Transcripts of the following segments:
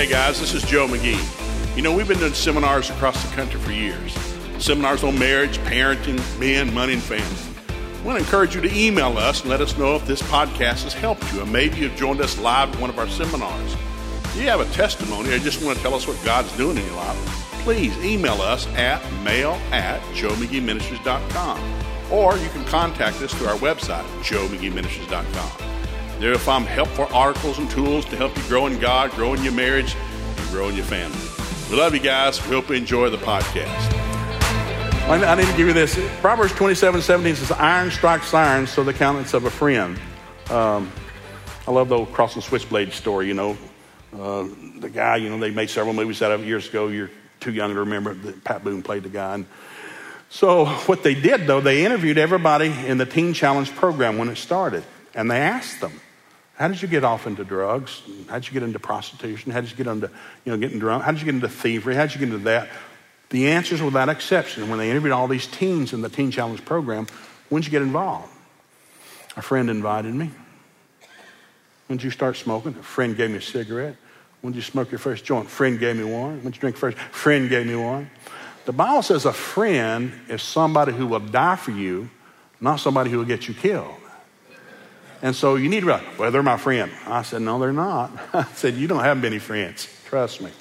Hey guys, this is Joe McGee. You know, we've been doing seminars across the country for years. Seminars on marriage, parenting, men, money, and family. I want to encourage you to email us and let us know if this podcast has helped you, and maybe you've joined us live at one of our seminars. If you have a testimony or just want to tell us what God's doing in your life, please email us at mail@joemcgeeministries.com, or you can contact us through our website, joemcgeeministries.com. There you'll find helpful articles and tools to help you grow in God, grow in your marriage, and grow in your family. We love you guys. We hope you enjoy the podcast. I need to give you this. Proverbs 27:17 says, iron strikes iron, so the countenance of a friend. I love the old Cross and Switchblade story, you know. The guy, you know, they made several movies out of it years ago. You're too young to remember that Pat Boone played the guy. And so what they did, though, they interviewed everybody in the Teen Challenge program when it started. And they asked them, how did you get off into drugs? How did you get into prostitution? How did you get into, getting drunk? How did you get into thievery? How did you get into that? The answers were without exception. When they interviewed all these teens in the Teen Challenge program, when did you get involved? A friend invited me. When did you start smoking? A friend gave me a cigarette. When did you smoke your first joint? A friend gave me one. When did you drink first? A friend gave me one. The Bible says a friend is somebody who will die for you, not somebody who will get you killed. And so you need to realize, well, they're my friend. I said, no, they're not. I said, you don't have many friends. Trust me.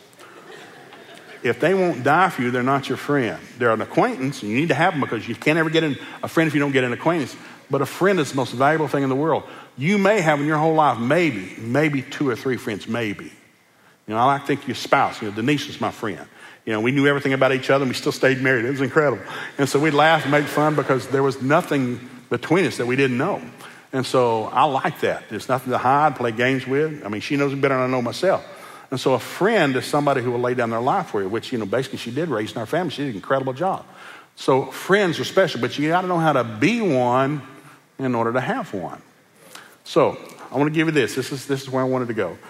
If they won't die for you, they're not your friend. They're an acquaintance, and you need to have them because you can't ever get a friend if you don't get an acquaintance. But a friend is the most valuable thing in the world. You may have in your whole life maybe 2 or 3 friends, maybe. I like to think your spouse. Denise was my friend. We knew everything about each other, and we still stayed married. It was incredible. And so we'd laugh and make fun because there was nothing between us that we didn't know. And so I like that. There's nothing to hide, play games with. She knows me better than I know myself. And so a friend is somebody who will lay down their life for you, which, basically she did raising our family. She did an incredible job. So friends are special, but you got to know how to be one in order to have one. So I want to give you this. This is where I wanted to go.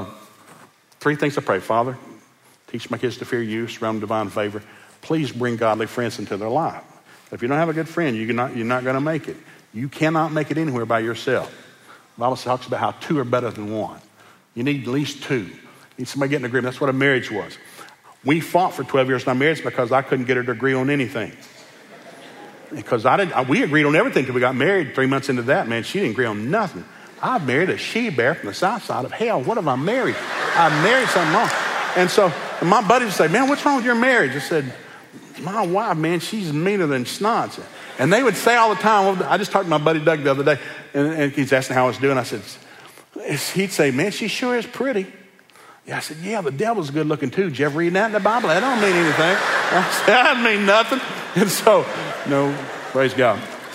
3 things I pray. Father, teach my kids to fear you, surround them with divine favor. Please bring godly friends into their life. If you don't have a good friend, you're not going to make it. You cannot make it anywhere by yourself. The Bible talks about how 2 are better than 1. You need at least 2. You need somebody getting an agreement. That's what a marriage was. We fought for 12 years in our marriage because I couldn't get her to agree on anything. Because we agreed on everything until we got married. 3 months into that, man, she didn't agree on nothing. I married a she-bear from the south side of hell. What have I married? I married something wrong. And so my buddies would say, man, what's wrong with your marriage? I said, my wife, man, she's meaner than snot. And they would say all the time, I just talked to my buddy Doug the other day, and he's asking how I was doing. I said, he'd say, man, she sure is pretty. Yeah, I said, yeah, the devil's good looking too. Did you ever read that in the Bible? That don't mean anything. I said, that doesn't mean nothing. And so, no, praise God.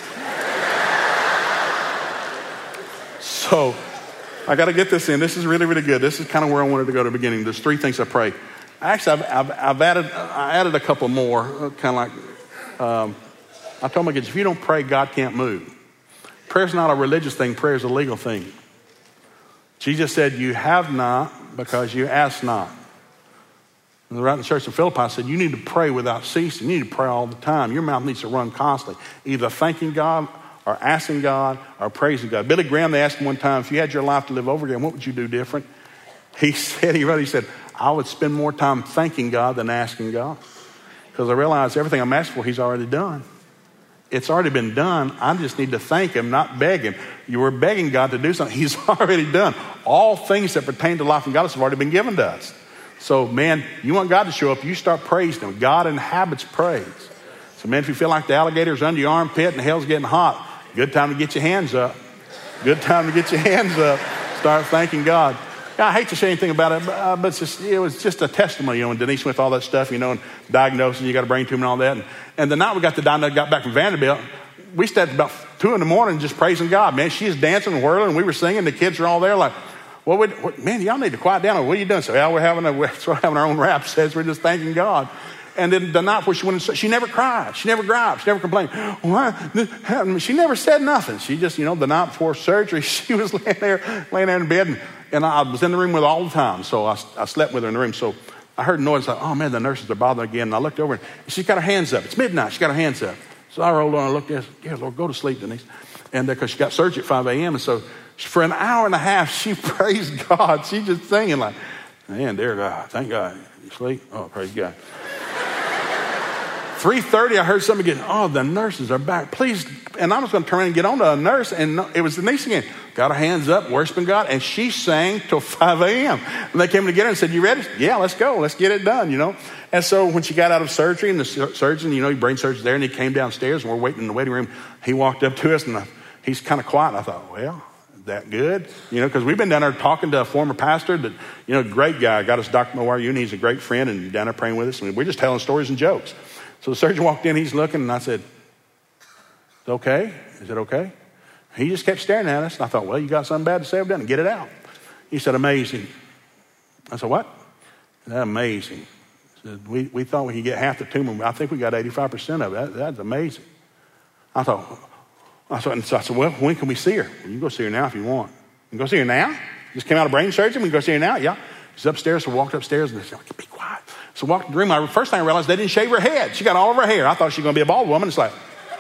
So I got to get this in. This is really, really good. This is kind of where I wanted to go to the beginning. There's 3 things I pray. Actually, I've added a couple more, kind of like, I told my kids, if you don't pray, God can't move. Prayer's not a religious thing. Prayer's a legal thing. Jesus said, you have not because you ask not. And right in the church of Philippi said, you need to pray without ceasing. You need to pray all the time. Your mouth needs to run constantly, either thanking God or asking God or praising God. Billy Graham, they asked him one time, if you had your life to live over again, what would you do different? He said, I would spend more time thanking God than asking God. Because I realize everything I'm asking for, he's already done. It's already been done. I just need to thank him, not beg him. You were begging God to do something. He's already done. All things that pertain to life and godliness have already been given to us. So, man, you want God to show up, you start praising him. God inhabits praise. So, man, if you feel like the alligator's under your armpit and hell's getting hot, good time to get your hands up. Good time to get your hands up. Start thanking God. I hate to say anything about it, but it was just a testimony, when Denise went through all that stuff, and diagnosis, you got a brain tumor and all that. And the night we got back from Vanderbilt, we stayed about 2 a.m. just praising God. Man, she's dancing and whirling, and we were singing. The kids are all there like, man, y'all need to quiet down. What are you doing? So, yeah, we're having our own rap sets. We're just thanking God. And then the night before she went, she never cried. She never griped. She never complained. Why? She never said nothing. She just, the night before surgery, she was laying there in bed, and I was in the room with her all the time. So I slept with her in the room. So I heard a noise like, oh man, the nurses are bothering again. And I looked over and she's got her hands up. It's midnight. She's got her hands up. So I rolled on and looked at her. Dear Lord, go to sleep, Denise. And because she got surgery at 5 a.m. And so for an hour and a half, she praised God. She just singing like, Man, dear God, thank God. You sleep? Oh, praise God. 3:30, I heard somebody get, oh, the nurses are back. Please. And I was going to turn around and get on to a nurse, and it was Denise again. Got her hands up, worshiping God, and she sang till 5 a.m. And they came together and said, you ready? Yeah, let's go. Let's get it done, And so when she got out of surgery, and the surgeon, brain surgeon's there, and he came downstairs, and we're waiting in the waiting room. He walked up to us, and he's kind of quiet. And I thought, well, that good? Because we've been down there talking to a former pastor that, great guy, got us Dr. Mowar Uni. He's a great friend, and down there praying with us. We're just telling stories and jokes. So the surgeon walked in, he's looking, and I said, "It's okay? Is it okay?" He just kept staring at us, and I thought, well, you got something bad to say about it? Get it out. He said, amazing. I said, what? That's amazing. He said, we thought we could get half the tumor. I think we got 85% of it. That's amazing. I said, well, when can we see her? Well, you can go see her now if you want. You can go see her now? Just came out of brain surgery, we can go see her now? Yeah. She's upstairs, so we walked upstairs, and they said, be quiet. So walked in the room. First thing I realized, they didn't shave her head. She got all of her hair. I thought she was going to be a bald woman. It's like,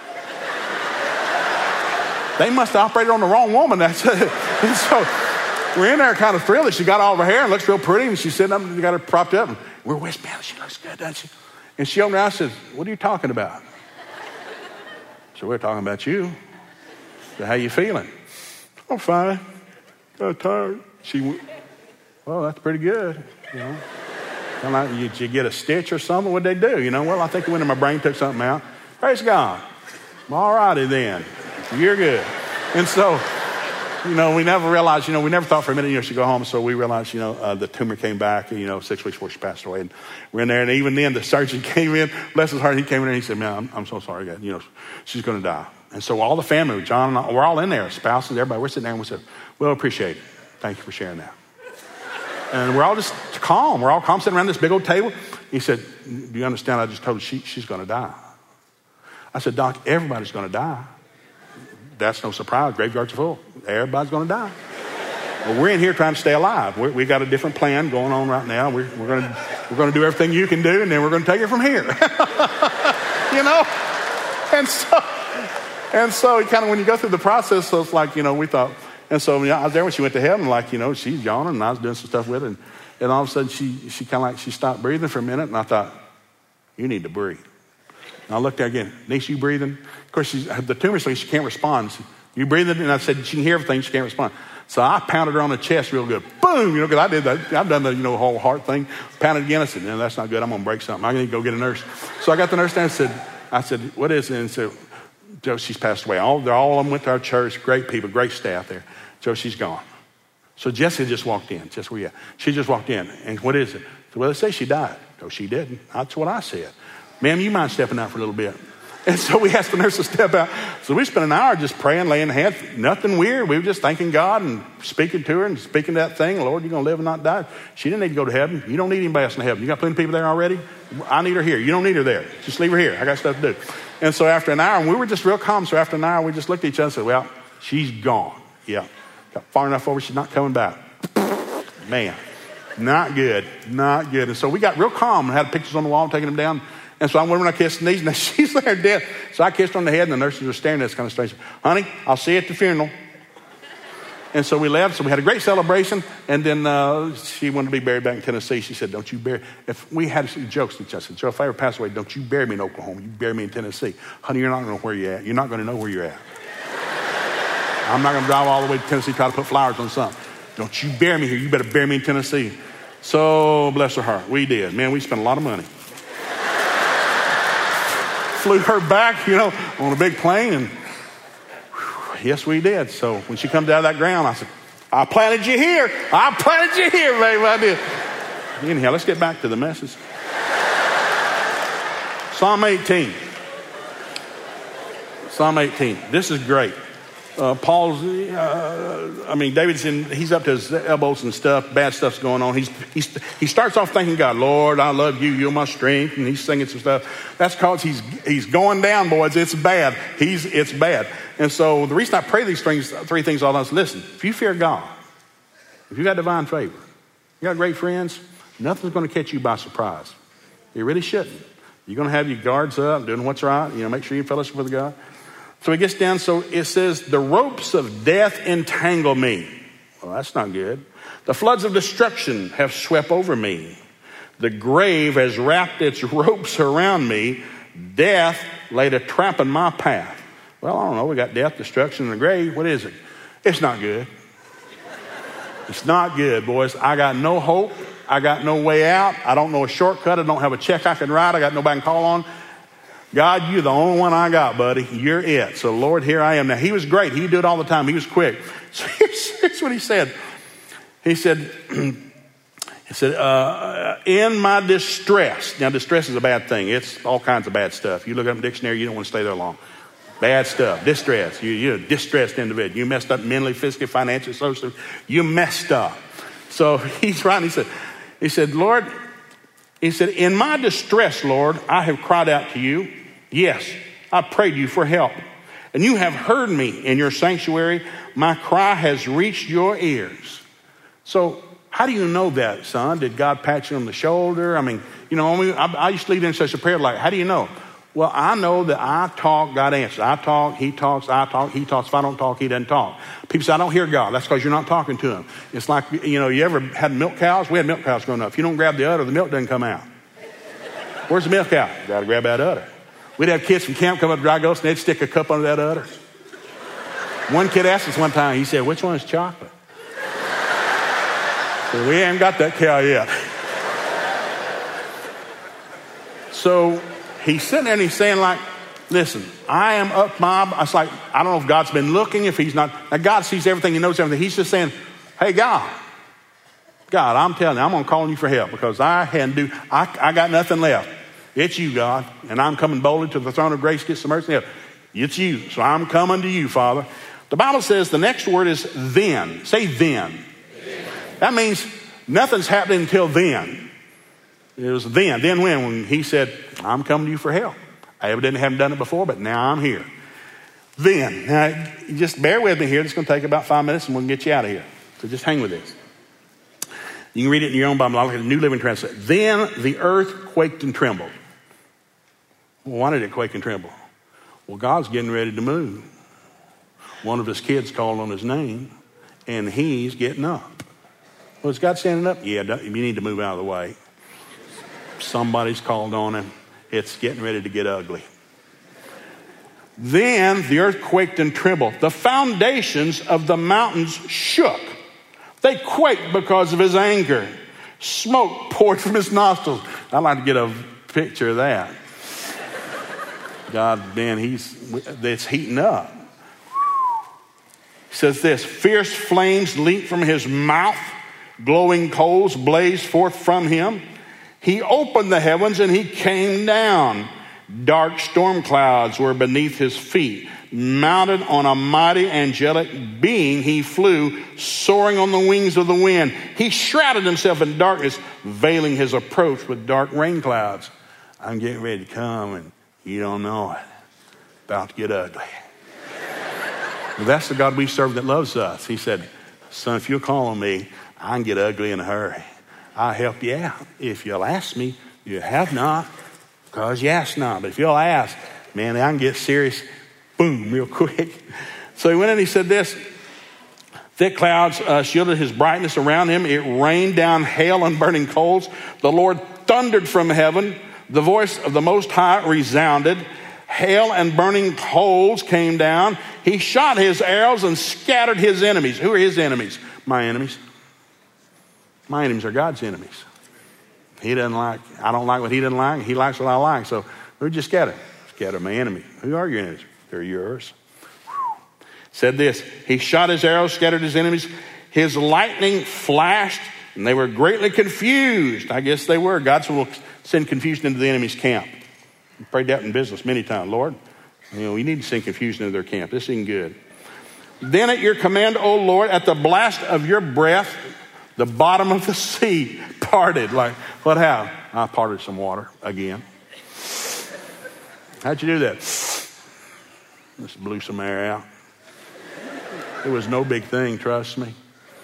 they must have operated on the wrong woman. And so we're in there kind of thrilled that she got all of her hair and looks real pretty. And she's sitting up and got her propped up. And we're whispering, man, she looks good, doesn't she? And she opened her eyes and says, what are you talking about? So we're talking about you. So how you feeling? I'm fine. Got tired. Well, that's pretty good. Kind of like, did you get a stitch or something? What'd they do? Well, I think it went in my brain, took something out. Praise God. All righty then. You're good. And so, we never realized, we never thought for a minute, she'd go home. So we realized, the tumor came back, 6 weeks before she passed away. And we're in there. And even then, the surgeon came in, bless his heart, he came in and he said, man, I'm so sorry, God. She's going to die. And so all the family, John and I, we're all in there, spouses, everybody, we're sitting there and we said, well, appreciate it. Thank you for sharing that. And we're all just calm. We're all calm sitting around this big old table. He said, do you understand? I just told her she's going to die. I said, Doc, everybody's going to die. That's no surprise. Graveyards are full. Everybody's going to die. Well, we're in here trying to stay alive. We got a different plan going on right now. We're going to do everything you can do, and then we're going to take it from here. And so kind of when you go through the process, so it's like, we thought. And so I was there when she went to heaven, like, she's yawning, and I was doing some stuff with her. And all of a sudden, she kind of like, she stopped breathing for a minute, and I thought, you need to breathe. And I looked there again. Niece, you breathing? Of course, the tumor's thing, she can't respond. You breathing? And I said, she can hear everything, she can't respond. So I pounded her on the chest real good. Boom! Because I did that. I've done the, whole heart thing. Pounded again. I said, no, that's not good. I'm going to break something. I need to go get a nurse. So I got the nurse there and I said, what is it? And said, Joe, she's passed away. All of them went to our church. Great people, great staff there. Joe, she's gone. So Jessica just walked in. Just where you at? She just walked in. And what is it? So, well, they say she died. No, she didn't. That's what I said. Ma'am, you mind stepping out for a little bit? And so we asked the nurse to step out. So we spent an hour just praying, laying hands. Nothing weird. We were just thanking God and speaking to her and speaking that thing. Lord, you're going to live and not die. She didn't need to go to heaven. You don't need anybody else in heaven. You got plenty of people there already. I need her here. You don't need her there. Just leave her here. I got stuff to do. And so after an hour, and we were just real calm. So after an hour, we just looked at each other and said, well, she's gone. Yeah. Got far enough over. She's not coming back. Man, not good. Not good. And so we got real calm and had pictures on the wall, taking them down. And so I went when I kissed Denise, and she's there dead. So I kissed her on the head, and the nurses were staring at us kind of strange. Honey, I'll see you at the funeral. And so we left. So we had a great celebration. And then she wanted to be buried back in Tennessee. She said, don't you bury... If we had jokes with each other, I said, Joe, if I ever pass away, don't you bury me in Oklahoma. You bury me in Tennessee. Honey, you're not going to know where you're at. You're not going to know where you're at. I'm not going to drive all the way to Tennessee to try to put flowers on something. Don't you bury me here. You better bury me in Tennessee. So, bless her heart. We did. Man, we spent a lot of money. Flew her back, on a big plane, and yes, we did. So when she comes out of that ground, I said, I planted you here. I planted you here, baby. I did. Anyhow, let's get back to the message. Psalm 18. Psalm 18. This is great. David's he's up to his elbows and stuff. Bad stuff's going on. He starts off thanking God, Lord, I love you. You're my strength. And he's singing some stuff. That's because he's going down, boys. It's bad. It's bad. And so the reason I pray these three things all is, listen, if you fear God, if you got divine favor, you got great friends, nothing's going to catch you by surprise. You really shouldn't. You're going to have your guards up, doing what's right. Make sure you fellowship with God. So it gets down, so it says, the ropes of death entangle me. Well, that's not good. The floods of destruction have swept over me. The grave has wrapped its ropes around me. Death laid a trap in my path. Well, I don't know. We got death, destruction, and the grave. What is it? It's not good. It's not good, boys. I got no hope. I got no way out. I don't know a shortcut. I don't have a check I can write. I got nobody I can call on. God, you're the only one I got, buddy. You're it. So, Lord, here I am. Now, he was great. He would do it all the time. He was quick. So here's what he said. He said, in my distress. Now, distress is a bad thing. It's all kinds of bad stuff. You look up in the dictionary, you don't want to stay there long. Bad stuff. Distress. You're a distressed individual. You messed up mentally, physically, financially, socially. You messed up. So he's writing. He said, Lord, in my distress, Lord, I have cried out to you. Yes, I prayed you for help. And you have heard me in your sanctuary. My cry has reached your ears. So how do you know that, son? Did God pat you on the shoulder? I mean, I used to lead in such a prayer like, how do you know? Well, I know that I talk, God answers. I talk, he talks, I talk, he talks. If I don't talk, he doesn't talk. People say, I don't hear God. That's because you're not talking to him. It's like, you ever had milk cows? We had milk cows growing up. If you don't grab the udder, the milk doesn't come out. Where's the milk cow? You got to grab that udder. We'd have kids from camp come up to Dry Ghost and they'd stick a cup under that udder. One kid asked us one time, he said, which one is chocolate? So we ain't got that cow yet. So he's sitting there and he's saying like, listen, I am up my, it's like, I don't know if God's been looking, if he's not. Now God sees everything, he knows everything. He's just saying, hey, God, I'm telling you, I'm going to call you for help because I got nothing left. It's you, God, and I'm coming boldly to the throne of grace, get some mercy and help. It's you, so I'm coming to you, Father. The Bible says the next word is then. Say then. That means nothing's happening until then. It was then. Then when he said, I'm coming to you for help. I evidently haven't done it before, but now I'm here. Then. Now, just bear with me here. It's going to take about 5 minutes and we'll get you out of here. So just hang with this. You can read it in your own Bible. I'll look at the New Living Translation. Then the earth quaked and trembled. Well, why did it quake and tremble? Well, God's getting ready to move. One of his kids called on his name, and he's getting up. Well, is God standing up? Yeah, you need to move out of the way. Somebody's called on him. It's getting ready to get ugly. Then the earth quaked and trembled. The foundations of the mountains shook. They quaked because of his anger. Smoke poured from his nostrils. I'd like to get a picture of that. God, man, it's heating up. He says this, fierce flames leaped from his mouth. Glowing coals blazed forth from him. He opened the heavens and he came down. Dark storm clouds were beneath his feet. Mounted on a mighty angelic being, he flew, soaring on the wings of the wind. He shrouded himself in darkness, veiling his approach with dark rain clouds. I'm getting ready to come and you don't know it. About to get ugly. Well, that's the God we serve that loves us. He said, son, if you'll call on me, I can get ugly in a hurry. I'll help you out. If you'll ask me, you have not, because you ask not. But if you'll ask, man, I can get serious, boom, real quick. So he went in and he said this, thick clouds shielded his brightness around him. It rained down hail and burning coals. The Lord thundered from heaven. The voice of the Most High resounded. Hail and burning coals came down. He shot his arrows and scattered his enemies. Who are his enemies? My enemies. My enemies are God's enemies. I don't like what he doesn't like. He likes what I like. So who'd you scatter? Scatter my enemy. Who are your enemies? They're yours. Said this, he shot his arrows, scattered his enemies. His lightning flashed and they were greatly confused. I guess they were. God will send confusion into the enemy's camp. I prayed that in business many times. Lord, we need to send confusion into their camp. This isn't good. Then at your command, O Lord, at the blast of your breath, the bottom of the sea parted. Like, what happened? I parted some water again. How'd you do that? Just blew some air out. It was no big thing, trust me.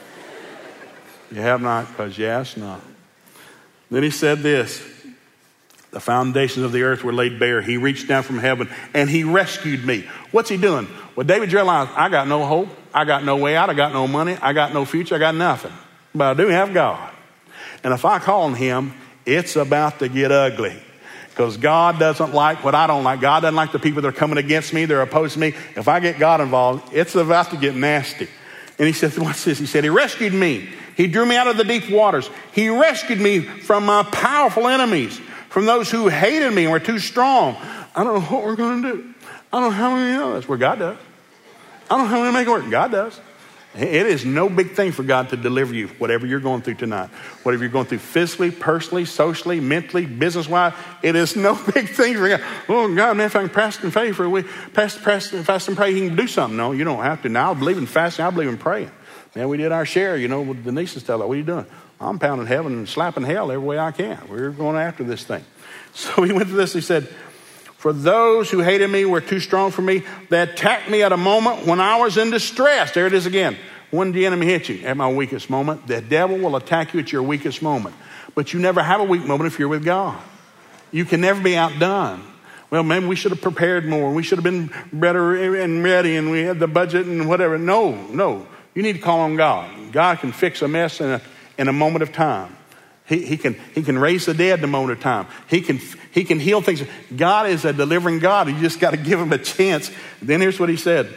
You have not because you ask not. Then he said this, the foundations of the earth were laid bare. He reached down from heaven and he rescued me. What's he doing? Well, David realized, I got no hope. I got no way out. I got no money. I got no future. I got nothing. but I do have God. And if I call on him, it's about to get ugly. Because God doesn't like what I don't like. God doesn't like the people that are coming against me, they're opposed to me. If I get God involved, it's about to get nasty. And he said, what's this? He said, he rescued me. He drew me out of the deep waters. He rescued me from my powerful enemies, from those who hated me and were too strong. I don't know what we're going to do. I don't know how we know this. Well, God does. I don't know how we make it work. God does. It is no big thing for God to deliver you, whatever you're going through tonight. Whatever you're going through physically, personally, socially, mentally, business-wise, it is no big thing for God. Oh, God, man, if I can fast and pray for a week, fast and pray, he can do something. No, you don't have to. Now, I believe in fasting. I believe in praying. Man, we did our share, with Denise and stuff. Like, what are you doing? I'm pounding heaven and slapping hell every way I can. We're going after this thing. So he went to this. He said, for those who hated me were too strong for me. They attacked me at a moment when I was in distress. There it is again. When the enemy hits you, at my weakest moment, the devil will attack you at your weakest moment. But you never have a weak moment if you're with God. You can never be outdone. Well, maybe we should have prepared more. We should have been better and ready, and we had the budget and whatever. No. You need to call on God. God can fix a mess in a moment of time. He can raise the dead in a moment of time. He can heal things. God is a delivering God. You just got to give him a chance. Then here's what he said.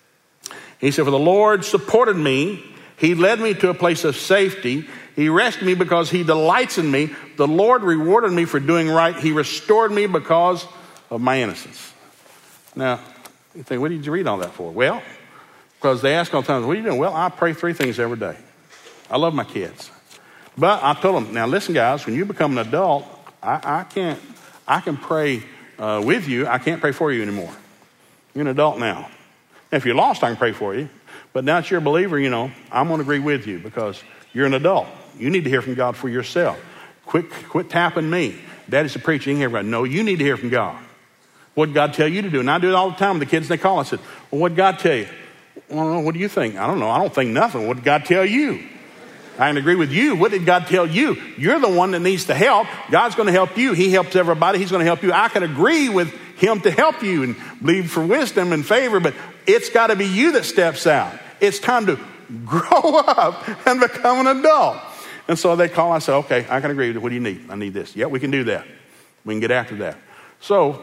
He said, for the Lord supported me. He led me to a place of safety. He rescued me because he delights in me. The Lord rewarded me for doing right. He restored me because of my innocence. Now, you think, what did you read all that for? Well, because they ask all the time, what are you doing? Well, I pray 3 things every day. I love my kids. But I told them, now listen, guys, when you become an adult, I can pray with you. I can't pray for you anymore. You're an adult now. If you're lost, I can pray for you. But now that you're a believer, I'm going to agree with you because you're an adult. You need to hear from God for yourself. Quit tapping me. Daddy's a preacher. You can hear from God. No, you need to hear from God. What did God tell you to do? And I do it all the time with the kids. They call. I said, well, what did God tell you? Well, what do you think? I don't know. I don't think nothing. What did God tell you? I can agree with you. What did God tell you? You're the one that needs to help. God's going to help you. He helps everybody. He's going to help you. I can agree with him to help you and believe for wisdom and favor, but it's got to be you that steps out. It's time to grow up and become an adult. And so they call. I say, okay, I can agree with you. What do you need? I need this. Yeah, we can do that. We can get after that. So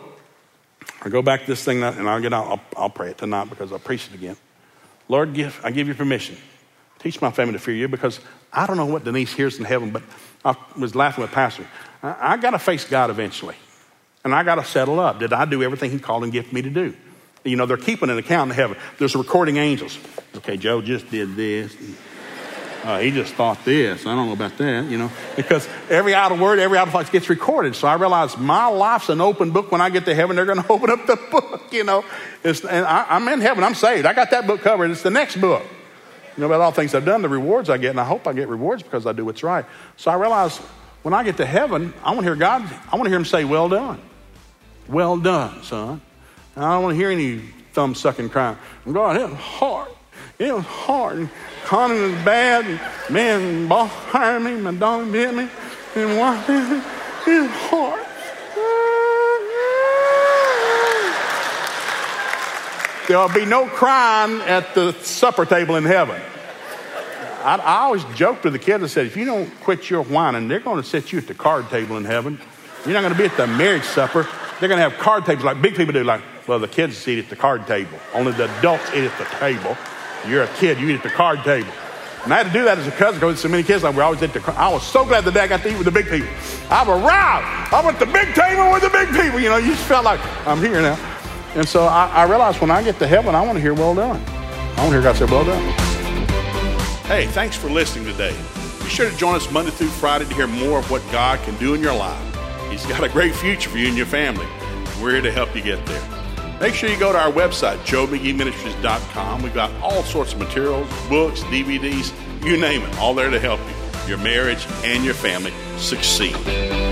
I go back to this thing and I'll pray it tonight because I'll preach it again. Lord, I give you permission. Teach my family to fear you because I don't know what Denise hears in heaven, but I was laughing with Pastor. I got to face God eventually, and I got to settle up. Did I do everything he called and gifted me to do? They're keeping an account in heaven. There's recording angels. Okay, Joe just did this. He just thought this. I don't know about that, because every idle word, every idle thought gets recorded. So I realized my life's an open book. When I get to heaven, they're going to open up the book, And I'm in heaven. I'm saved. I got that book covered. It's the next book. About all things I've done, the rewards I get, and I hope I get rewards because I do what's right. So I realized when I get to heaven, I want to hear God. I want to hear him say, well done. Well done, son. And I don't want to hear any thumb-sucking crying. God, it was hard. It was hard. And Connie was bad. And man, boss hired me. My dog bit me. And wife bit me. It was hard. There'll be no crying at the supper table in heaven. I always joked with the kids. I said, if you don't quit your whining, they're going to set you at the card table in heaven. You're not going to be at the marriage supper. They're going to have card tables like big people do. The kids eat at the card table. Only the adults eat at the table. You're a kid. You eat at the card table. And I had to do that as a cousin because so many kids we're always at the card. I was so glad that I got to eat with the big people. I've arrived. I'm at the big table with the big people. You just felt like I'm here now. And so I realized when I get to heaven, I want to hear well done. I want to hear God say well done. Hey, thanks for listening today. Be sure to join us Monday through Friday to hear more of what God can do in your life. He's got a great future for you and your family. We're here to help you get there. Make sure you go to our website, joemcgeeministries.com. We've got all sorts of materials, books, DVDs, you name it, all there to help you, your marriage, and your family succeed.